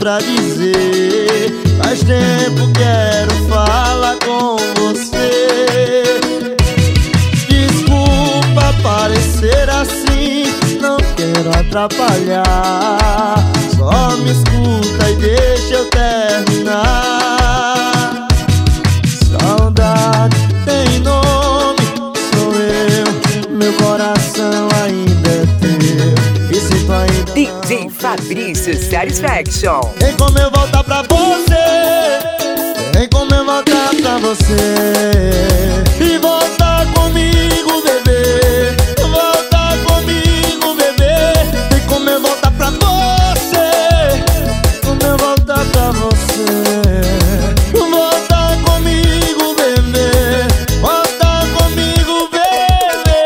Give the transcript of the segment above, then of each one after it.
pra dizer. Faz tempo quero falar com você. Desculpa parecer assim, não quero atrapalhar. Só me escuta e deixa eu terminar. Saudade tem nome, sou eu, meu coração ainda é teu. E se tu ainda DJ Fabrício Satisfaction. tem como eu voltar pra você, tem como eu voltar pra você e voltar comigo, bebê. Voltar comigo, bebê. Tem como eu voltar pra você, como eu voltar pra você. Voltar comigo, bebê. Voltar comigo, bebê.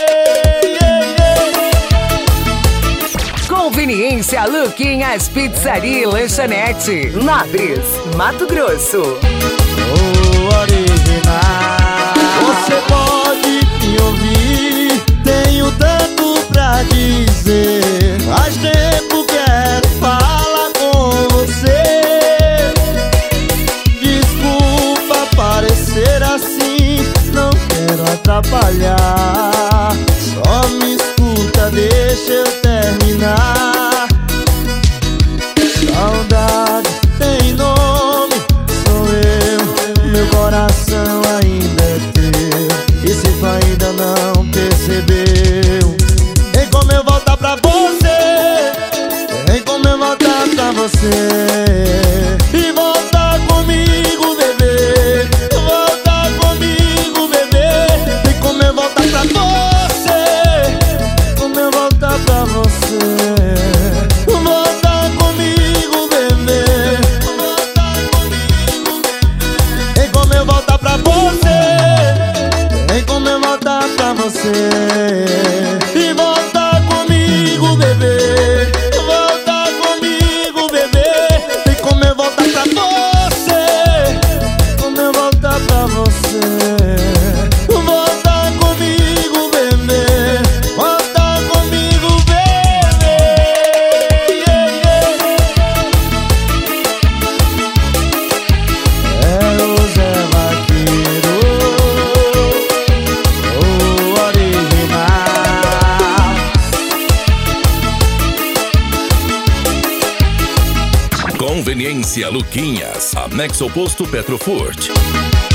Conveniência Luquinhas Pizzaria e Lanchonete, Nobres, Mato Grosso. O original. Você pode me ouvir, tenho tanto pra dizer. Faz tempo quero falar com você. Desculpa parecer assim, não quero atrapalhar. Só me escuta, deixa eu terminar. Saudade tem nome, sou eu, meu coração ainda é teu. E se tu ainda não percebeu, tem como eu voltar pra você, tem como eu voltar pra você e voltar comigo, bebê. Voltar comigo, bebê. Tem como eu voltar pra você, como eu voltar pra você. Voltar comigo, bebê. Voltar comigo, bebê. Tem como eu voltar pra você, tem como eu voltar pra você e voltar comigo, bebê. Voltar comigo, bebê. Tem como eu voltar pra você, como eu voltar pra você. Voltar comigo, bebê. Voltar comigo, bebê. É o Zé Vaqueiro, o original. Conveniência Luquinhas, anexo ao posto Petrofurt.